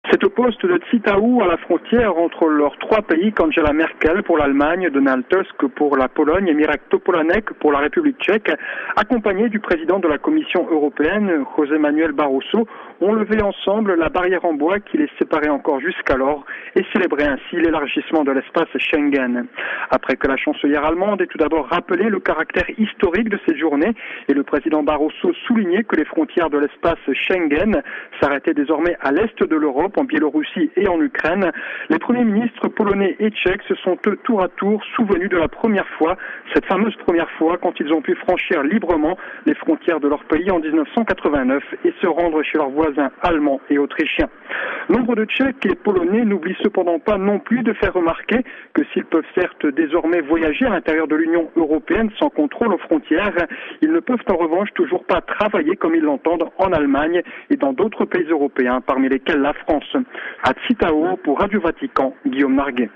C'est au poste de Zittau, à la frontière entre leurs trois pays, qu'Angela Merkel pour l'Allemagne, Donald Tusk pour la Pologne et Mirek Topolánek pour la République tchèque, accompagnés du président de la Commission européenne, José Manuel Barroso, ont levé ensemble la barrière en bois qui les séparait encore jusqu'alors et célébré ainsi l'élargissement de l'espace Schengen. Après que la chancelière allemande ait tout d'abord rappelé le caractère historique de cette journée et le président Barroso souligné que les frontières de l'espace Schengen s'arrêtaient désormais à l'est de l'Europe, en Biélorussie et en Ukraine, les premiers ministres polonais et tchèques se sont eux tour à tour souvenus de la première fois, cette fameuse première fois quand ils ont pu franchir librement les frontières de leur pays en 1989 et se rendre chez leurs voisins allemands et autrichiens. Nombre de Tchèques et Polonais n'oublient cependant pas non plus de faire remarquer que s'ils peuvent certes désormais voyager à l'intérieur de l'Union européenne sans contrôle aux frontières, ils ne peuvent en revanche toujours pas travailler comme ils l'entendent en Allemagne et dans d'autres pays européens, parmi lesquels la France. À Zittau, pour Radio Vatican, Guillaume Narguet.